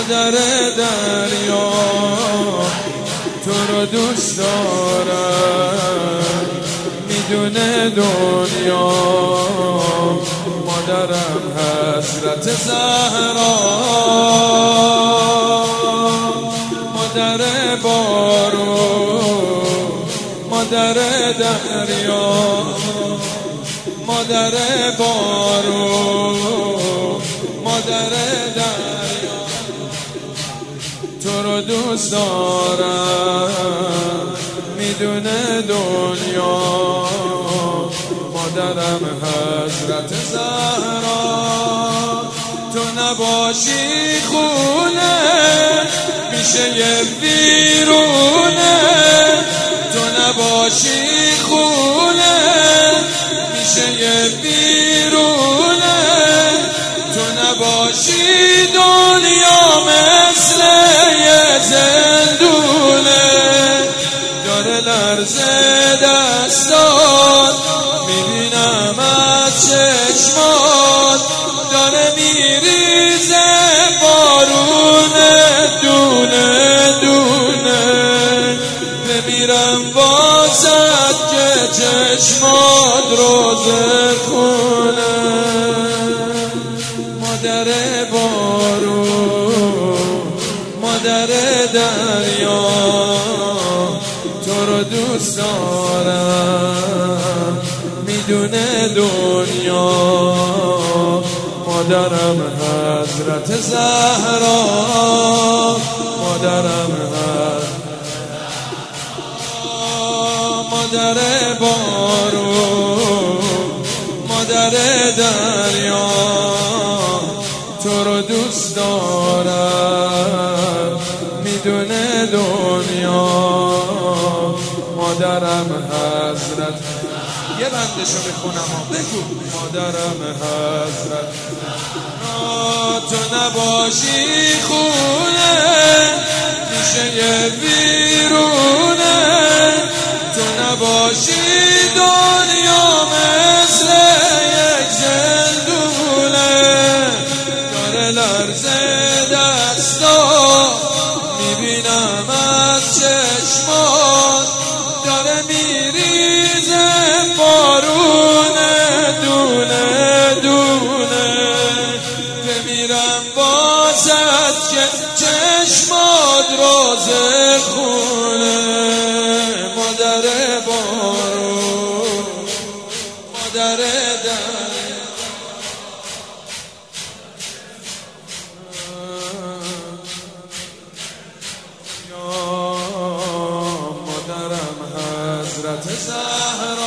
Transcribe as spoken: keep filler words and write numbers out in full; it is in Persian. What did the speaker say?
مادر دریا تو رو دوست دارم، میدونه دنیا مادرم حضرت زهرا، مادر بارون، مادر دریا، مادر بارون، مادر دریا تو رو دوست دارم، میدونه دنیا مادرم حضرت زهرا. تو نباشی خونه میشه یه ویرونه، تو نباشی خونه میشه یه ویرونه، تو نباشی دنیا مثل یه زندونه. داره لرزه دستات میبینم از چشمات، داره میریزه بارونه دونه دونه، بمیرم واسد که چشمات روزه خونه. مادر بارون، مادر دریا تو رو دوست دارم، میدونه دنیا مادرم حضرت زهرا، مادرم مادر بارون، مادر دریا تو رو دوست دارم، میدونه دنیا مادرم حضرت. یه بندشو بخونم بگو. مادرم حضرت تو نباشی خونه میشه یه ویرونه، تو نباشی دنیا مثل یک زندونه. داره لرزه دستا میبینم از چشمات، داره میریزه بارونه دونه دونه، بمیرم واسد که چشمات روزه خونه. مادر بارون، مادر دریا، مادرم حضرت زهرا.